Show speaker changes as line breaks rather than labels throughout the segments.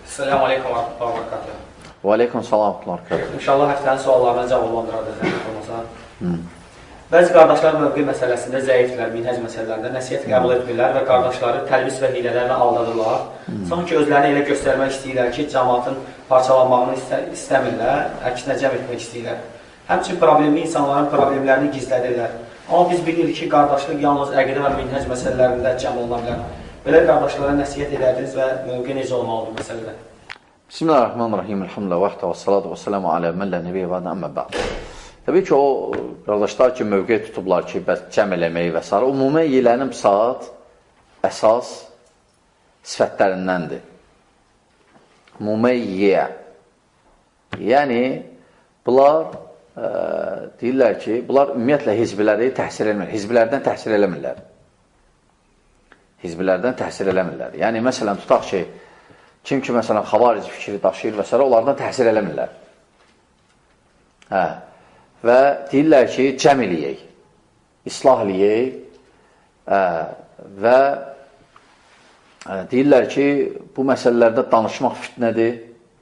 Selamun Aleyküm və Rahmetullah və Barakatuhu.
Və Aleyküm salam və Barakatuhu.
İnşallah həftənin suallarına cavablandıracaq. Bəzi qardaşlar mövqe məsələsində zəifdirlər, minhəc məsələlərində nəsiyyət qəbul etmirlər və qardaşları təlbis və hilələrlə aldadırlar. Sanki özlərini elə göstərmək istəyirlər ki, cəmaatın parçalanmağını istəmirlər, əksinə cəm etmək istəyirlər. Həmçin problemli insanların problemlərini gizlədirlər. Amma biz bilirik ki, qardaşlıq yalnız əqidə və minhəc məsələlərində cəm oluna bilər. Belə qardaşlara nəsiyyət edərdiniz və mövqe necə olmalıdır məsələdə?
Bismillahirrahmanirrahim. Elhamdülillah vəhdə və salatu və sələmu alə mən lə nəbiyyə və əmmə bə'd. Təbii ki, o qardaşlar ki, mövqe tutublar ki, cəm eləməyi və s. Ümumə yelənin saat əsas sifətlərindəndir. Mümeyyə. Yəni, bunlar deyirlər ki, bunlar ümumiyyətlə hizbiləri təhsil eləmirlər. Hizbilərdən təhsil eləmirlər. Hizbilərdən təhsil eləmirlər. Yəni, məsələn, tutaq ki, kim ki, məsələn, xavarici fikri daşıyır və s. onlardan təhsil eləmirlər. Hə. Və deyirlər ki, cəm eləyək, islah eləyək və deyirlər ki, bu məsələlərdə danışmaq fitnədir.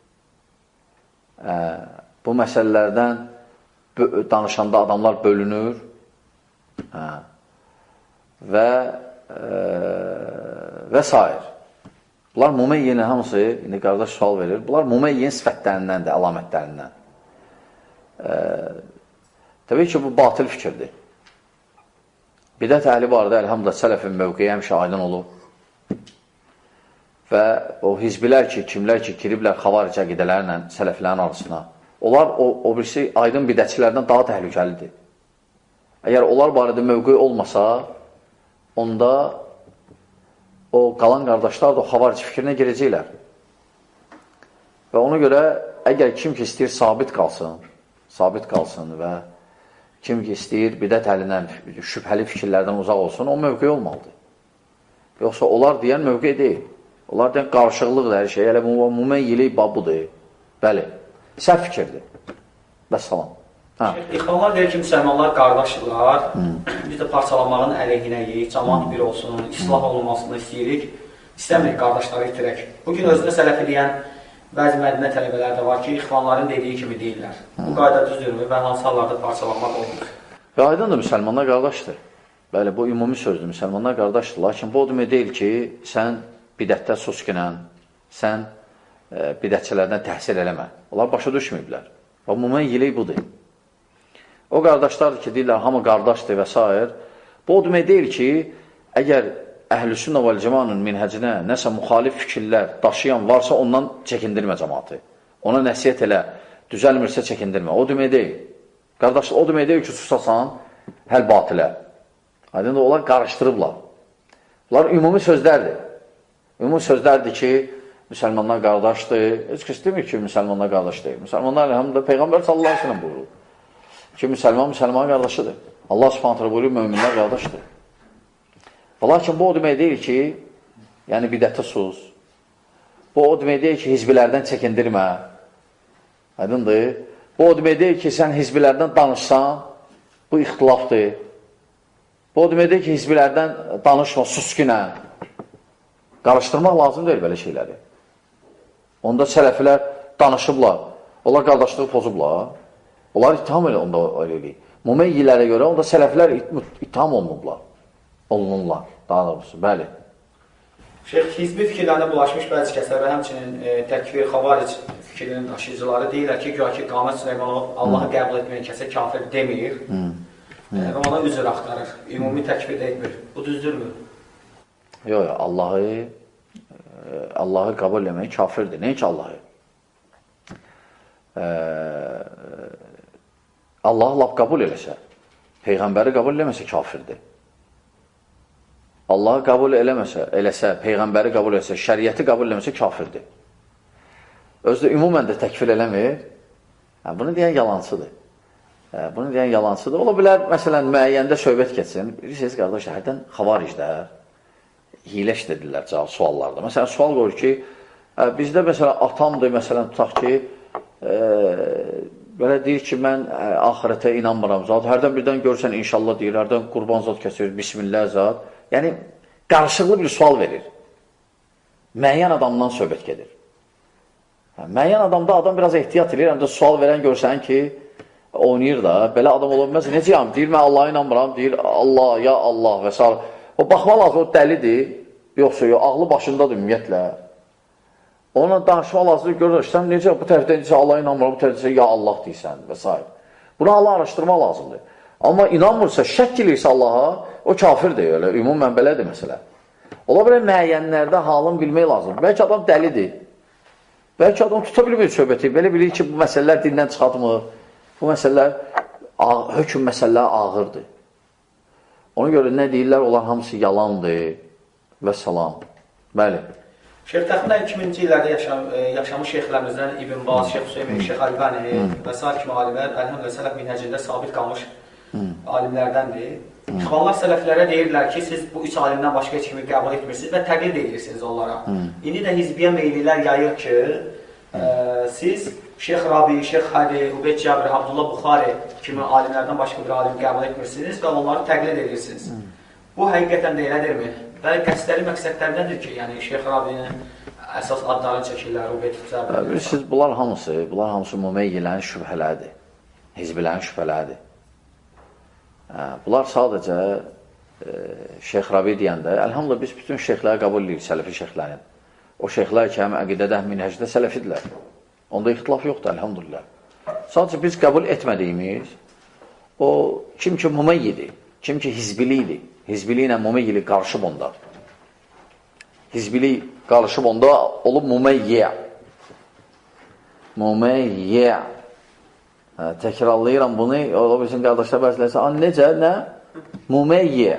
Bu məsələlərdən danışanda adamlar bölünür və s. Bunlar mümeyyin hamısı, indi qardaş sual verir, bunlar mümeyyin sifətlərindəndir, əlamətlərindən. Təbii ki, bu batıl fikirdir. Bidət əhli barədə, əlhamdülillah, sələfin mövqeyi həmişə aydın olub. Və o hizbilər ki, kimlər ki, giriblər xavaricə qidələrlə sələflərin arasına, onlar o birisi aydın bidətçilərdən daha təhlükəlidir. Əgər onlar barədə mövqeyi olmasa, onda o qalan qardaşlar da o xavarici fikrinə girəcəklər. Və ona görə, əgər kim ki istəyir sabit qalsın və kim ki istəyir bidət əlindən şübhəli fikirlərdən uzaq olsun, o mövqe olmalıdır. Yoxsa onlar deyən mövqe deyil. Onlar deyən qarışıqlıqdır hər şey. Elə mümeyyilik budur. Bəli, səhv fikirdir. Bəssalam.
İxvanlar deyir ki, müsəlmanlar qardaşdırlar. Biz də parçalanmağın əleyhinəyik, cəmaat bir olsun, islah olunmasını istəyirik. İstəmirik qardaşları itirək. Bugün özünə sələfi deyən bəzi mədinə tələbələr də var ki, ixvanların dediyi kimi deyirlər. Bu qayda düzdürmü və hansı hallarda parçalanmaq olmur?
Aydındır, müsəlmanlar qardaşdır. Bəli, bu ümumi sözdür, müsəlmanlar qardaşdır. Lakin bu o demək deyil ki, sən bidətdə susqinən, sən bidətçilərdən təhsil eləmə. Onlar başa düşməyiblər. Və mümeyyilik budur. O qardaşlardır ki, deyirlər, hamı qardaşdır və s. Bu o demək deyil ki, əgər Əhlüsünnə vəl cəmanın minhəcinə nəsə müxalif fikirlər daşıyan varsa, ondan çəkindirmə cəmatı. Ona nəsiyyət elə, düzəlmirsə çəkindirmə. O demək deyil. Qardaşlar, o demək deyil ki, susasan, həl batilə. Aydın da, onlar qarışdırıblar. Bunlar ümumi sözlərdir. Ümumi sözlərdir ki, müsəlmanlar qardaşdır. Heç kəs demir ki, müsəlmanlar qardaş deyil. Müsəlmanlar, elhamdülillah, Peyğəmbər sallallahu aleyhi ve sellem buyurur ki, müsəlman qardaşıdır. Allah subhanətlə buyurur, möminlər qardaşdır. Lakin bu o demək deyil ki, yəni bidətə sus. Bu o demək deyil ki, hizbilərdən çəkindirmə. Aydındır. Bu o demək deyil ki, sən hizbilərdən danışsan, bu ixtilafdır. Bu o demək deyil ki, hizbilərdən danışma, susqinə. Qarışdırmaq lazım deyil belə şeyləri. Onda sələfilər danışıblar. Onlar qardaşlığı pozublar. Onlar ittiham elə onda eləyik. Mümeyyilərə görə onda sələflər ittiham olunublar. Olunurlar, daha doğrusu, bəli.
Şeyx, hizbi fikirlərində bulaşmış bəzi kəslər və həmçinin təkfir, xavaric fikirlərinin daşıyıcıları deyirlər ki, güya ki, Qamət Süleymanov Allahı qəbul etməyən kəsə kafir demir və ona üzr axtarır, ümumi təkfir də etmir. Bu düzdürmü?
Yox, Allahı qəbul etmək kafirdir. Nə ki Allahı? Allahı laf qəbul eləsə, Peyğəmbəri qəbul eləməsə kafirdir. Allahı qəbul eləsə, Peyğəmbəri qəbul eləsə, şəriəti qəbul eləməsə kafirdir. Özdə ümumən də təkfir eləmir. Bunu deyən yalancıdır. Bunu deyən yalancıdır. Ola bilər, məsələn, müəyyəndə söhbət keçsin. Bilirsiniz, qardaş, hərdən xavariclər hilə işlədirlər suallarda. Məsələn, sual qoyur ki, bizdə, məsələn, atamdır, məsələn, tutaq ki, belə deyir ki, mən axirətə inanmıram zat. Hərdən birdən görsən, inşallah deyir, hərdən qurban zat kəsir, bismillah zat. Yəni, qarışıqlı bir sual verir. Müəyyən adamdan söhbət gedir. Müəyyən adamda adam biraz ehtiyat edir, həm də sual verən görsən ki, oynayır da, belə adam ola bilməz. Necəyəm? Deyir, mən Allah'a inanmıram, deyir, Allah, ya Allah və s. O, baxma lazım, o dəlidir, yoxsa yox, ağlı başındadır ümumiyyətlə. Onunla danışma lazım, görürsən, necə bu tərəfdə necə Allah'a inanmıram, bu tərəfdə ya Allah deyirsən və s. Bunu Allah araşdırma lazımdır. Amma inanmırsa, şək eləyirsə Allaha, o kafirdir, öyle, ümumən belədir məsələ. Ola belə müəyyənlərdə halını bilmək lazımdır. Bəlkə adam dəlidir. Bəlkə adam tuta bilmir söhbəti. Belə bilir ki, bu məsələlər dindən çıxartmır. Bu məsələlər, hökm məsələlər ağırdır. Ona görə nə deyirlər, onlar hamısı yalandır və salam. Bəli.
Şeyx təxminən 2000-ci illərdə yaşamış şeyxlərimizdən İbn Baz, Şeyx Hüseymin, Şeyx Albani və s. kimi alimlər Əlhəmdülillah sələf minhəcində sabit qalmış alimlərdəndir. İxvanlar sələflərə deyirlər ki, siz bu üç alimdən başqa heç kimi qəbul etmirsiniz və təqlid edirsiniz onlara. İndi də hizbiyyə meylilər yayır ki, siz Şeyx Rabi, Şeyx Hadi, Ubeyd Cəbri, Abdullah Buxari kimi alimlərdən başqa bir alim qəbul etmirsiniz və onları təqlid edirsiniz. Bu həqiqətən də elədirmi? Və qəsdəli məqsədlərdəndir ki, yəni Şeyx Rabinin əsas adlarını çəkirlər, Ubeyd Cəbri.
Bilirsiniz, bunlar hamısı mümeyyilərin şübhələridir, hizbilərin şübhələridir. Bunlar sadəcə Şeyx Rabi deyəndə, əlhamdülillah biz bütün şeyxləri qəbul edirik, sələfi şeyxlərin. O şeyxlər ki, həm əqidədə, həm minhəcdə sələfidirlər. Onda ixtilaf yoxdur, əlhamdülillah. Sadəcə biz qəbul etmədiyimiz, o kim ki mümeyyidir, kim ki hizbilidir, hizbili ilə mümeyyili qarışıb onda. Hizbili qarışıb onda olub mümeyyə. Mümeyyə. Təkrarlayıram bunu, o bizim qardaşlar bəzilərsə, necə, nə? Mümeyyə.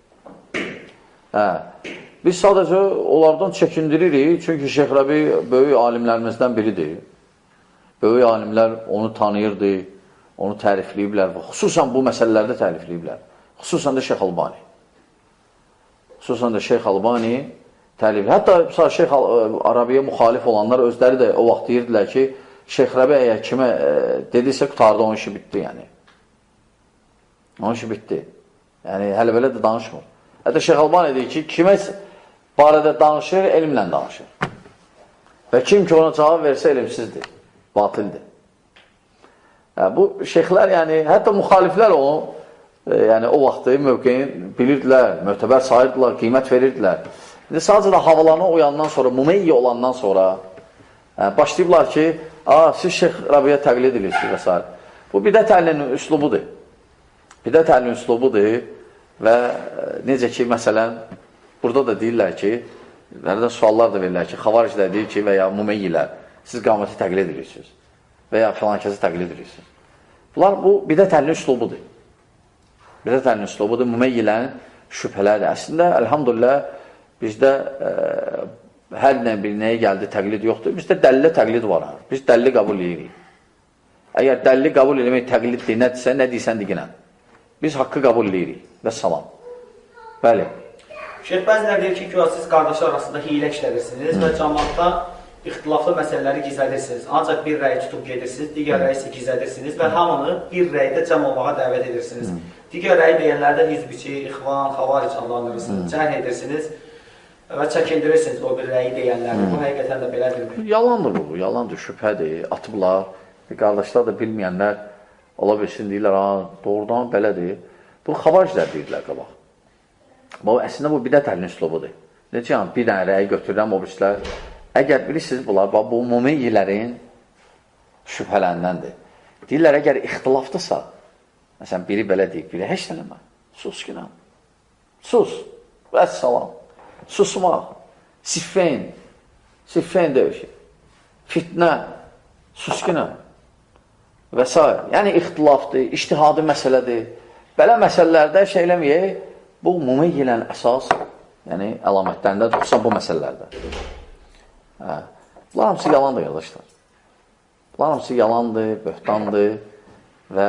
Biz sadəcə onlardan çəkindiririk, çünki Şeyx Rabi böyük alimlərimizdən biridir. Böyük alimlər onu tanıyırdı, onu tərifləyiblər, xüsusən bu məsələlərdə tərifləyiblər. Xüsusən də Şeyx Albani. Xüsusən də Şeyx Albani tərifləyib. Hətta Şeyx Arabiyə müxalif olanlar özləri də o vaxt deyirdilər ki, Şeyx Rabi əgər kimə dedisə, qutardı, onun işi bitdi, yəni. Onun işi bitdi. Yəni, hələ belə də danışmır. Hətta Şeyx Albani deyir ki, kimə barədə danışır, elmlə danışır. Və kim ki ona cavab versə, elmsizdir, batildir. Bu şeyxlər, yəni, hətta müxaliflər onu, yəni, o vaxtı mövqeyin bilirdilər, mötəbər sayırdılar, qiymət verirdilər. Sadəcə də havalarına uyandan sonra, mümeyyə olandan sonra başlayıblar ki, siz Şeyx Rabiyə təqlid edirsiniz və s. Bu bidət əhlinin üslubudur. Bidət əhlinin üslubudur və necə ki, məsələn, burada da deyirlər ki, nədən suallar da verirlər ki, xavariclər deyir ki, və ya mümeyyilər, siz qaməti təqlid edirsiniz və ya filan kəsi təqlid edirsiniz. Bunlar bu bidət əhlinin üslubudur. Bidət əhlinin üslubudur, mümeyyilərin şübhələrdir. Əslində, əlhamdülillah, bizdə hər bir nəyə gəldi təqlid yoxdur. Bizdə dəlillə təqlid var. Biz dəlili qəbul edirik. Əgər dəlili qəbul eləmək təqliddir, nədirsə, nə deyirsən diginən. Biz haqqı qəbul edirik. Və salam. Bəli.
Şeyh, bəzilər deyir ki, siz qardaşlar arasında hilə işlədirsiniz və cəmaatda ixtilaflı məsələləri gizlədirsiniz. Ancaq bir rəyi tutub gedirsiniz, digər rəyi isə gizlədirsiniz və hamını bir rəydə cəm olmağa dəvət edirsiniz. Digər rəyi deyənlərdə hizbiçi, ixvan, xavaric adlandırırsınız, cərh edirsiniz və çəkindirirsiniz o bir rəyi deyənlərdə. Bu həqiqətən də belədirmi?
Yalandır bu, yalandır, şübhədir, atıblar. Qardaşlar da bilməyənlər ola bilsin, deyirlər, doğrudan belədir. Bu xavariclər deyirlər qabaq. Əslində bu bidət əhlinin üslubudur. Necə yəni, bir dənə rəyi götürürəm, o birisilər. Əgər bilirsiniz, bunlar, bu mümeyyilərin şübhələndəndir. Deyirlər, əgər ixtilafdırsa, məsələn, biri belə deyib, biri heç dənəmə, sus ki, sus, vəssalam, susmaq, siffeyn döyüşü, fitnə, sus ki, və s. Yəni, ixtilafdır, ictihadi məsələdir. Belə məsələlərdə şey eləməyək, bu mümeyyilən əsas, yəni əlamətlərindədir, xüsusən bu məsələlərdə. Bunlar hamısı yalandır, qardaşlar. Bunlar hamısı yalandır, böhtandır və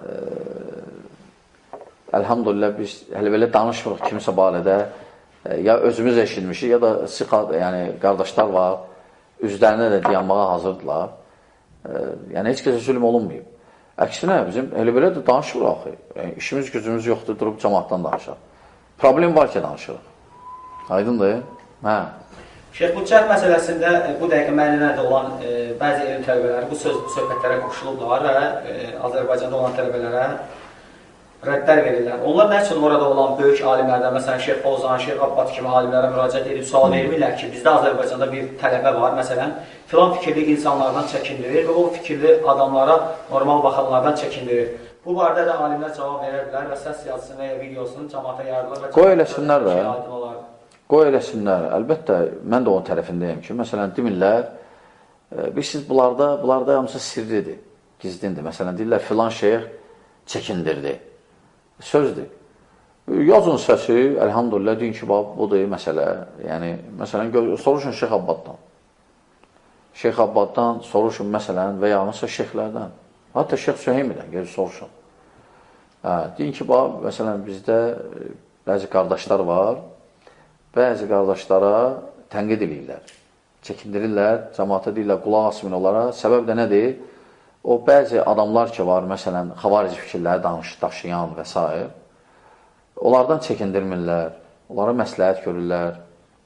əlhamdülillah biz hələ belə danışmırıq kimsə barədə, ya özümüz eşitmişik, ya da yəni qardaşlar var, üzlərinə də dayanmağa hazırdılar. Yəni, heç kəsə zülm olunmayıb. Əksinə, bizim elə belə də danışırıq axı. Yəni, işimiz, gücümüz yoxdur, durub cəmaatdan danışaq. Problem var ki, danışırıq. Aydındır? Hə.
Şeyx, bu cəhd məsələsində bu dəqiqə mənələrdə olan bəzi elm tələbələri bu söhbətlərə qoşulublar və Azərbaycanda olan tələbələrə rəddlər verirlər. Onlar nə üçün orada olan böyük alimlərdən, məsələn, Şeyx Fozan, Şeyx Abbad kimi alimlərə müraciət edib sual vermirlər ki, bizdə Azərbaycanda bir tələbə var, məsələn, filan fikirli insanlardan çəkindirir və o fikirli adamlara, normal baxanlardan çəkindirir. Bu barədə də alimlər cavab verə bilər və səs yazısını və ya videosunu cəmaata yayırlar.
Qoy eləsinlər də. Qoy eləsinlər. Əlbəttə, mən də onun tərəfindəyim ki, məsələn, demirlər, bilirsiniz, bunlarda hamısı sirridir, gizlindir. Məsələn, deyirlər, filan şeyx çəkindirdi. Sözdür. Yazın səsi, əlhamdülillah, deyin ki, budur məsələ. Yəni, məsələn, soruşun Şeyx Abbaddan. Şeyx Abbaddan soruşun, məsələn, və ya hansısa şeyxlərdən. Hatta Şeyx Süheymidən gəlib soruşun. Deyin ki, məsələn, bizdə bəzi qardaşlar var, bəzi qardaşlara tənqid edirlər, çəkindirirlər, cəmaata deyirlər, qulaq asmayın onlara. Səbəb də nədir? O, bəzi adamlar ki var, məsələn, xavarici fikirləri daşıyan və s. Onlardan çəkindirmirlər, onlara məsləhət görürlər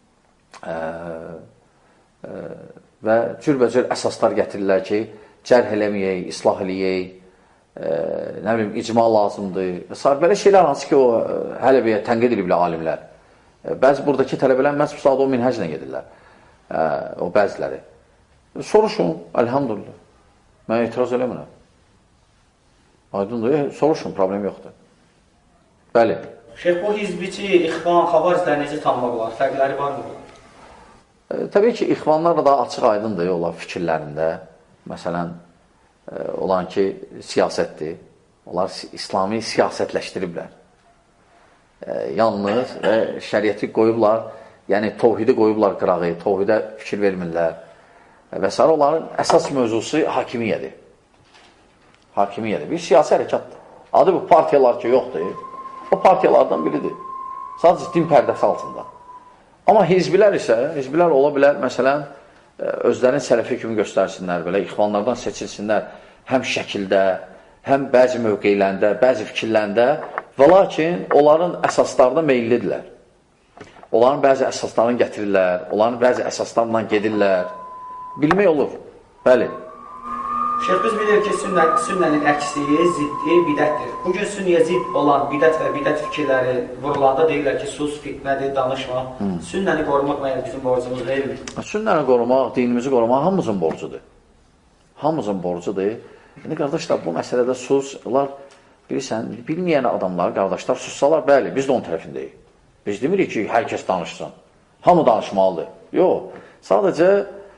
və cürbəcür əsaslar gətirirlər ki, cərh eləməyək, islah eləyək, nə bilim, icma lazımdır və s. Belə şeylər hansı ki, o hələ bir tənqid ediblər alimlər. Bəzi buradakı tələbələr məhz bu saat o minhəclə gedirlər, o bəziləri. Soruşun, əlhamdülillah. Mən etiraz eləmirəm. Aydındır, soruşun, problem yoxdur. Bəli.
Şeyx, bu hizbici, ixvan, xavaricləri necə tanımaq olar? Fərqləri var mı?
Təbii ki, ixvanlar da açıq aydındır olar fikirlərində. Məsələn, olan ki, siyasətdir. Onlar İslami siyasətləşdiriblər. Yalnız şəriəti qoyublar, yəni tovhidi qoyublar qırağı, tovhidə fikir vermirlər. Və s. Onların əsas mövzusu hakimiyyədir. Hakimiyyədir. Bir siyasi hərəkatdır. Adı bu partiyalar ki, yoxdur. O partiyalardan biridir. Sadəcə din pərdəsi altında. Amma hizbilər isə, hizbilər ola bilər, məsələn, özlərin sələfi kimi göstərsinlər, belə ixvanlardan seçilsinlər, həm şəkildə, həm bəzi mövqeylərində, bəzi fikirlərində və lakin onların əsaslarına meyillidirlər. Onların bəzi əsaslarını gətirirlər, onların bəzi əsaslarla gedirlər. Bilmək olur. Bəli. Şeyx, biz bilirik ki, sünnənin əksliyi, ziddi, bidətdir. Bugün sünniyə zidd olan bidət və bidət fikirləri vurulanda deyirlər ki, sus, fitnədir, danışma. Sünnəni qorumaq mənim bizim borcumuz deyilmi? Sünnəni qorumaq, dinimizi qorumaq hamımızın borcudur. Hamımızın borcudur. İndi, qardaşlar, bu məsələdə sus, onlar, bilirsən, bilməyən adamlar, qardaşlar, sussalar, bəli, biz də onun tərəfindəyik. Biz demirik ki, hər kəs danışsın. Hamı danışmalıdır. Yox, sadəcə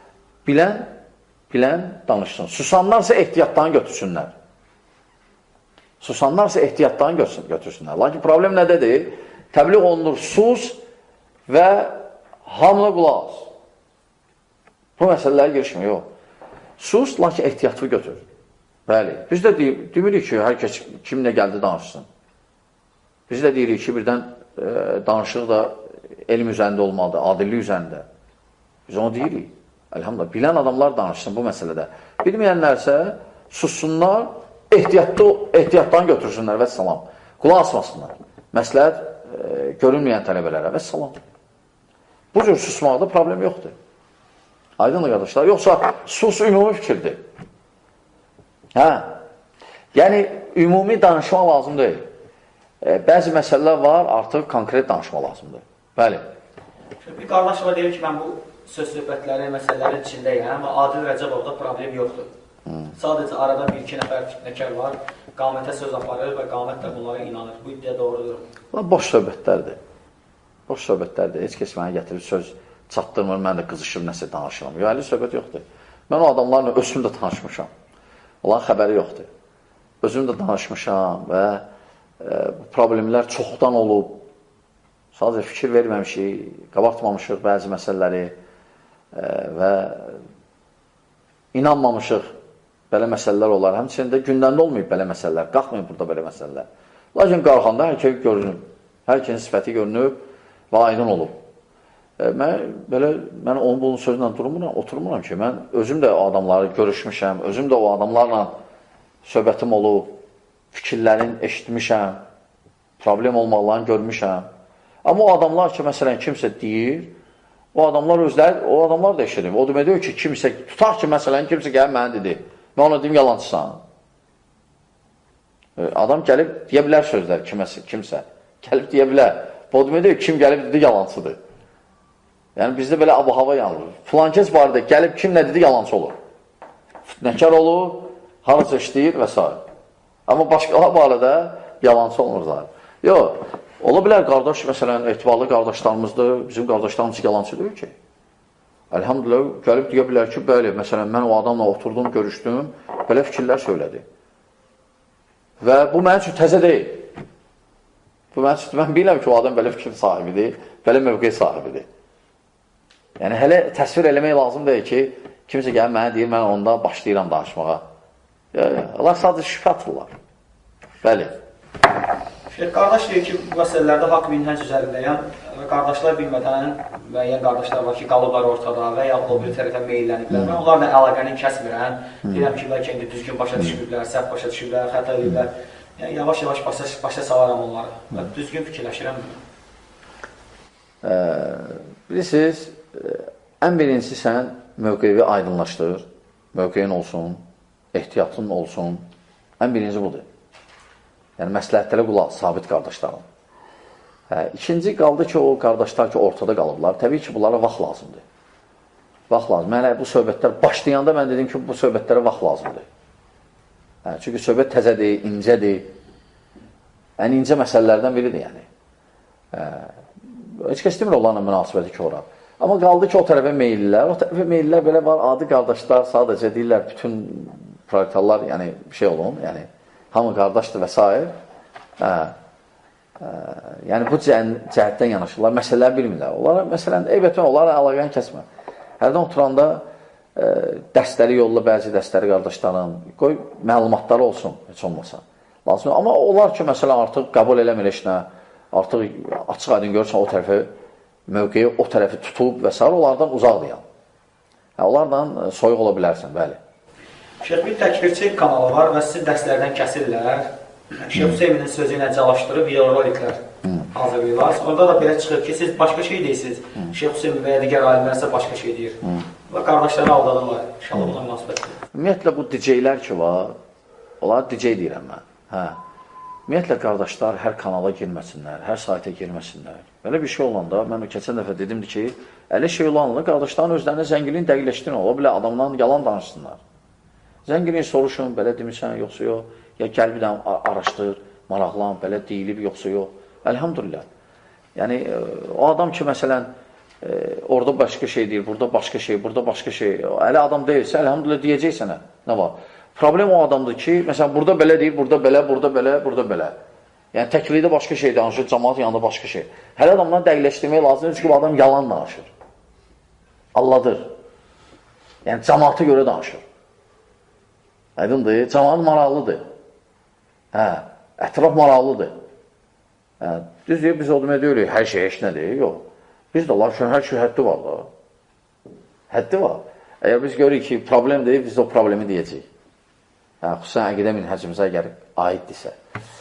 bilən danışsın. Susanlarsa ehtiyatdan götürsünlər. Susanlarsa ehtiyatdan götürsünlər. Lakin problem nədədir? Təbliğ olunur, sus və hamına qulaq as. Bu məsələləri girişmir, yox. Sus, lakin ehtiyatı götür. Bəli. Biz də demirik ki, hər kəs kim nə gəldi danışsın. Biz də deyirik ki, birdən danışıq da elm üzərində olmalıdır, adillik üzərində. Biz onu deyirik. Elhamdülillah, bilən adamlar danışsın bu məsələdə. Bilməyənlərsə sussunlar, ehtiyatdan götürsünlər və salam. Qulaq asmasınlar. Məsləhət görünməyən tələbələrə və salam. Bu cür susmaqda problem yoxdur. Aydınlı qardaşlar. Yoxsa sus ümumi fikirdir. Yəni, ümumi danışma lazım deyil. Bəzi məsələlər var, artıq konkret danışma lazımdır. Bəli.
Bir qardaş var deyir ki, mən bu söz-söhbətləri, məsələlərin içindəyəm və Adil Rəcəbovda problem yoxdur. Sadəcə arada bir-iki nəfər fitnəkar var, qamətə söz aparır və qamət də bunlara inanır. Bu iddia doğrudur.
Boş söhbətlərdir. Boş söhbətlərdir. Heç kəs mənə gətirib söz çatdırmır, mən də qızışıb nəsə danışıram. Yox, söhbət yoxdur. Mən o adamlarla özüm də tanışmışam. Onların xəbəri yoxdur. Özüm də danışmışam və problemlər çoxdan olub. Sadəcə fikir verməmişik, qabartmamışıq bəzi məsələləri və inanmamışıq belə məsələlər olar. Həmçinin də olmayıb belə məsələlər, qalxmayıb burada belə məsələlər. Lakin qalxanda hər kəs görünüb, hər kəsin sifəti görünüb və aydın olub. Mən onun bunun sözlə oturmuram ki, mən özüm də o adamları görüşmüşəm, özüm də o adamlarla söhbətim olub, fikirlərini eşitmişəm, problem olmaqlarını görmüşəm. Amma o adamlar ki, məsələn, kimsə deyir, O adamlar özləri, o adamlar da eşidim. O demək deyir ki, kimsə, tutaq ki, məsələn, kimsə gəlib mənə dedi, mən ona deyim, yalancısan. Adam gəlib, deyə bilər sözlər, kimsə. Gəlib, deyə bilər. O demək deyir, kim gəlib dedi, yalancıdır. Yəni, bizdə belə abu-hava yanılır. Filankəs barədə gəlib, kim nə dedi, yalancı olur. Fitnəkar olur, harası işləyir və s. Amma başqalar barədə yalancı olmurlar. Yox, ola bilər qardaş, məsələn, etibarlı qardaşlarımızdır, bizim qardaşlarımız yalancı deyil ki. Əlhamdülillah, gəlib deyə bilər ki, bəli, məsələn, mən o adamla oturdum, görüşdüm, belə fikirlər söylədi. Və bu mənim üçün təzə deyil. Bu mənim üçün, mən biləm ki, o adam belə fikir sahibidir, belə mövqe sahibidir. Yəni, hələ təsvir eləmək lazım deyil ki, kimsə gəlib mənə deyir, mən onda başlayıram danışmağa. Allah sadəcə şübhə atırlar. Bəli.
Qardaş deyir ki, bu məsələlərdə haqq minhəc üzərindəyəm və qardaşlar bilmədən müəyyən qardaşlar var ki, qalıblar ortada və ya o bir tərəfə meyilləniblər. Mən onlarla əlaqəni kəsmirəm. Deyirəm ki, bəlkə indi düzgün başa düşmürlər, səhv başa düşürlər, xəta edirlər. Yəni, yavaş-yavaş başa salaram onları və düzgün fikirləşirəm.
Bilirsiniz, ən birincisi sən mövqeyi aydınlaşdır, mövqeyin olsun, ehtiyatın olsun. Ən birinci budur. Yəni, məsləhətlərə qulaq, sabit qardaşlarım. İkinci qaldı ki, o qardaşlar ki, ortada qalıblar. Təbii ki, bunlara vaxt lazımdır. Vaxt lazım. Mənə bu söhbətlər başlayanda mən dedim ki, bu söhbətlərə vaxt lazımdır. Çünki söhbət təzədir, incədir. Ən incə məsələlərdən biridir, yəni. Heç kəs demir onlarla münasibəti ki, ora. Amma qaldı ki, o tərəfə meyillilər. O tərəfə meyillilər belə var, adi qardaşlar sadəcə deyirlər, bütün proletarlar, yəni, bir şey olun, yəni, hamı qardaşdır və s. Yəni, bu cəhətdən yanaşırlar, məsələlər bilmirlər. Onlara, məsələn, eybətən, onlara əlaqəni kəsmə. Hərdən oturanda dərsləri yolla, bəzi dərsləri qardaşların, qoy məlumatları olsun, heç olmasa. Lazım. Amma onlar ki, məsələn, artıq qəbul eləmir eşinə, artıq açıq aydın görürsən o tərəfi, mövqeyi o tərəfi tutub və s. onlardan uzaqdır. Onlardan soyuq ola bilərsən, bəli.
Şeyx, bir təkfirçi kanalı var və sizin dərslərdən kəsirlər. Şeyx Hüseyminin sözü ilə calaşdırıb videoroliklər hazırlayırlar. Orada da belə çıxır ki, siz başqa şey deyirsiniz. Şeyx Hüseymin və ya digər alimlərsə başqa şey deyir. Və qardaşlarını aldadırlar. İnşallah buna münasibətdir.
Ümumiyyətlə, bu DJ-lər ki var, onlara DJ deyirəm mən. Ümumiyyətlə, qardaşlar hər kanala girməsinlər, hər sayta girməsinlər. Belə bir şey olanda, mən keçən dəfə dedimdir ki, elə şey olanla qardaşların özlərinə zəngilini dəqiqləşdirin. Ola bilə, adamdan yalan danışsınlar. Zəngilini soruşun, belə demişsən, yoxsa yox. Ya gəl bir dənə araşdır, maraqlan, belə deyilib, yoxsa yox. Əlhamdülillah. Yəni, o adam ki, məsələn, orada başqa şey deyir, burada başqa şey, burada başqa şey. Əli adam deyilsə, əlhamdülillah deyəcək sənə. Nə var? Problem o adamdır ki, məsələn, burada belə deyir, burada belə, burada belə, burada belə. Yəni, təklikdə başqa şey danışır, cəmaat yanında başqa şey. Hər adamdan dəqiqləşdirmək lazımdır, çünki bu adam yalan danışır. Alladır. Yəni, cəmaata görə danışır. Aydındır, cəmaat maraqlıdır. Ətraf maraqlıdır. Düz deyir, biz o demək deyirik, hər şey heç nədir, yox. Biz də Allah üçün hər şey həddi var da. Həddi var. Əgər biz görürük ki, problem deyil, biz də o problemi deyəcəyik. Xüsusən əqidə minhəcimizə əgər aiddirsə.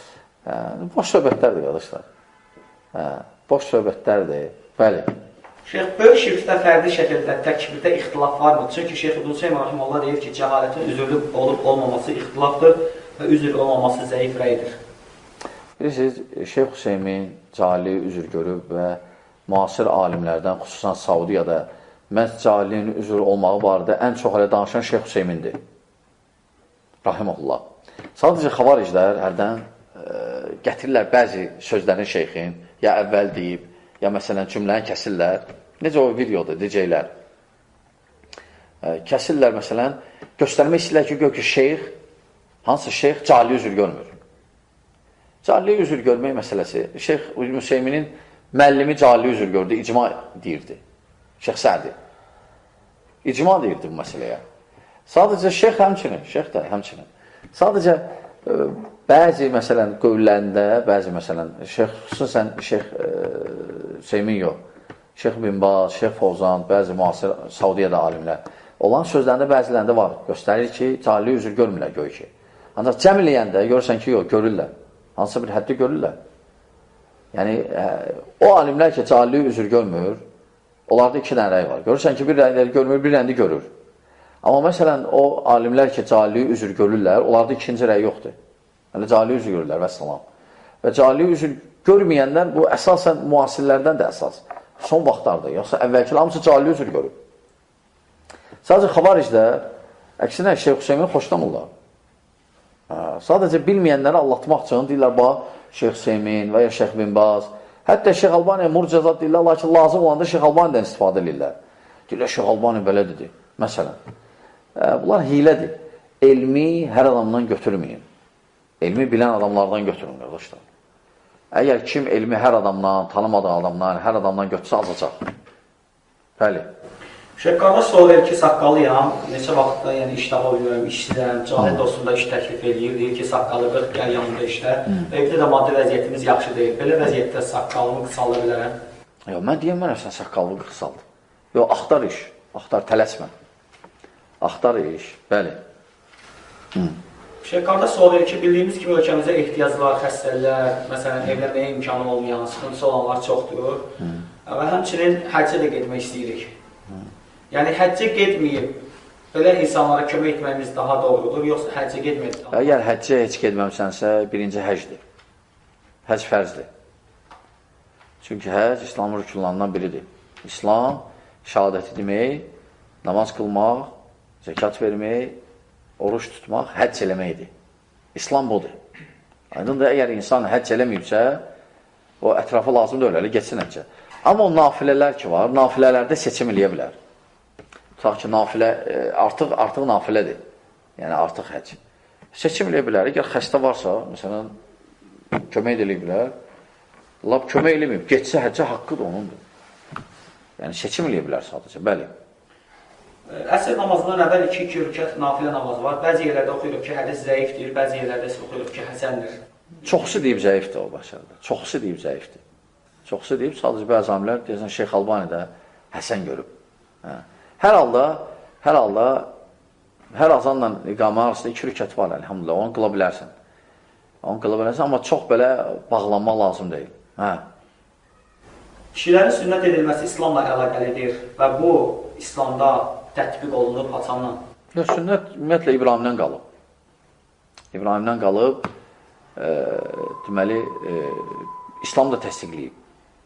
Boş söhbətlərdir, qardaşlar. Boş söhbətlərdir. Bəli.
Şeyx, böyük şirkdə fərdi şəkildə təkbirdə ixtilaf varmı? Çünki Şeyx İbn Hüseyn Rahimullah deyir ki, cəhalətin üzürlü olub-olmaması ixtilafdır və üzr olmaması zəif rəydir.
Bilirsiniz, Şeyx Hüseymin cahili üzr görüb və müasir alimlərdən, xüsusən Saudiyada məhz cahilliyin üzr olmağı barədə ən çox hələ danışan Şeyx Hüseymindir. Rahimullah. Sadəcə xavariclər hərdən gətirirlər bəzi sözlərin şeyxin, ya əvvəl deyib, ya məsələn cümləni kəsirlər. Necə o videodur, deyəcəklər. Kəsirlər məsələn, göstərmək istəyirlər ki, gör ki, şeyx, hansı şeyx cahili üzr görmür. Cahili üzr görmək məsələsi, Şeyx İbn Hüseyminin müəllimi cahili üzr gördü, icma deyirdi. Şeyx Sədi. İcma deyirdi bu məsələyə. Sadəcə şeyx həmçinin, şeyx də həmçinin. Sadəcə bəzi məsələn qövlərində, bəzi məsələn xüsusən Şeyx Hüseymin yox, Şeyx Bin Baz, Şeyx Fovzan, bəzi müasir Saudiyada alimlər olan sözlərində bəzilərində var. Göstərir ki, cahili üzr görmürlər göy ki. Ancaq cəm eləyəndə görürsən ki, yox, görürlər. Hansısa bir həddi görürlər. Yəni, o alimlər ki, cahili üzr görmür, Onlarda iki dənə rəy var. Görürsən ki, bir rəyləri görmür, bir rəyini görür. Amma məsələn, o alimlər ki, cahilliyi üzr görürlər, onlarda ikinci rəy yoxdur. Yəni, cahilliyi üzr görürlər, vəssalam. Və cahilliyi üzr görməyənlər, bu əsasən müasirlərdən də əsas. Son vaxtlarda, yoxsa əvvəlki hamısı cahilliyi üzr görür. Sadəcə xavaricdə, əksinə, Şeyx Hüseymin xoşlamırlar. Sadəcə bilməyənləri allatmaq üçün deyirlər, Şeyx Hüseymin və ya Şeyx Bin Baz. Hətta Şeyx Albaniya murcəzat deyirlər, lakin lazım olanda Şeyx Albaniyadan istifadə edirlər. Deyirlər, Şeyx Albaniya belə dedi. Məsələn, bunlar hilədir. Elmi hər adamdan götürməyin. Elmi bilən adamlardan götürün, qardaşlar. Əgər kim elmi hər adamdan, tanımadığı adamdan, hər adamdan götürsə, azacaq. Bəli.
Şeyh qardaş sual verir ki, saqqalıyam, neçə vaxtda iş tapa bilmirəm, işsizəm, cahil dostunda iş təklif edir, deyir ki, saqqalı 40 gəl yanında işlə və evdə də maddi vəziyyətimiz yaxşı deyil. Belə vəziyyətdə saqqalımı qısalda bilərəm.
Yox, mən deyəmərəm, sən saqqalını qısaldı. Yox, axtar iş, axtar, tələsmə. Axtar iş, bəli.
Şeyh qardaş sual verir ki, bildiyimiz kimi ölkəmizdə ehtiyaclar, xəstələr, məsələn, evlənməyə imkanı olmayan, sıxıntısı olanlar çoxdur və həmçinin həccə də getmək istəyirik. Yəni, həccə getməyib, belə insanlara kömək etməyimiz daha doğrudur, yoxsa həccə getməyib?
Əgər həccə heç getməmsənsə, birinci həcdir. Həcc fərzdir. Çünki həcc İslamın rükunlarından biridir. İslam, şəhadəti demək, namaz qılmaq, zəkat vermək, oruç tutmaq, həcc eləməkdir. İslam budur. Aydındır, əgər insan həcc eləməyibsə, o ətrafı lazımdır öyle, geçsin həccə. Amma o nafilələr ki var, nafilələrdə seçim eləyə bilər. Tutaq ki, nafilə, artıq nafilədir. Yəni, artıq həcc. Seçim eləyə bilər. Əgər xəstə varsa, məsələn, kömək eləyə bilər. Lab kömək eləməyib, geçsə həccə haqqıdır onundur. Yəni, seçim eləyə bilər sadəcə, bəli.
Əsr namazından əvvəl 2 rükət nafilə namazı var. Bəzi yerlərdə oxuyuruq ki, hədis zəifdir, bəzi yerlərdə oxuyuruq ki, həsəndir.
Çoxusu deyib zəifdir o başarıda. Çoxusu deyib zəifdir. Çoxusu deyib, sadəcə bəzi amilər, deyəsən, Şeyx Albani'də həsən görüb. Hər halda, hər azanla iqamə arasında 2 rükət var, əlhamdülillah, onu qıla bilərsən. Onu qıla bilərsən, amma çox belə bağlanmaq lazım deyil.
Kişilərin sünnət edilməsi İslamla əlaqəlidir və bu, İslamda tətbiq olunub açanla.
Sünnət ümumiyyətlə İbrahimdən qalıb. İbrahimdən qalıb, deməli, İslam da təsdiqləyib.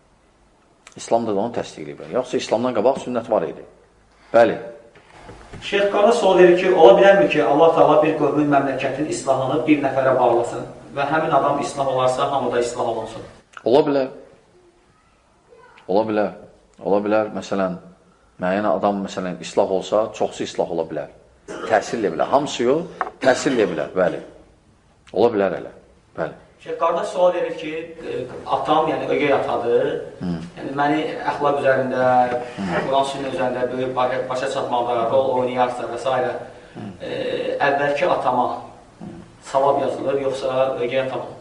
İslam da onu təsdiqləyib. Yoxsa İslamdan qabaq sünnət var idi. Bəli.
Şeyx qardaş sual verir ki, ola bilərmi ki, Allah Teala bir qövmün məmləkətin islahını bir nəfərə bağlasın və həmin adam islah olarsa, hamıda islah olunsun?
Ola bilər. Ola bilər. Ola bilər. Məsələn, müəyyən adam məsələn, islah olsa, çoxsu islah ola bilər. Təsir edə bilər. Hamısı yox, təsir edə bilər. Bəli. Ola bilər elə. Bəli.
Şeyh qardaş sual verir ki, atam, yəni ögey atadır, yəni məni əxlaq üzərində, Quran sünnə üzərində böyük başa çatmaqda rol oynayarsa və s. Əvvəlki atama savab yazılır, yoxsa ögey atama?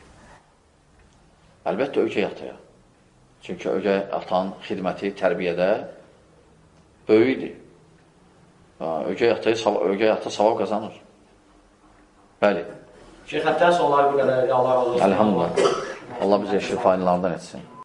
Əlbəttə ögey ataya. Çünki ögey atan xidməti tərbiyədə böyükdir. Ögey ata savab qazanır. Bəli.
Şeyh, həftənin sonları bu qədər. Allah razı olsun.
Elhamdülillah. Allah bizə şifalarından etsin.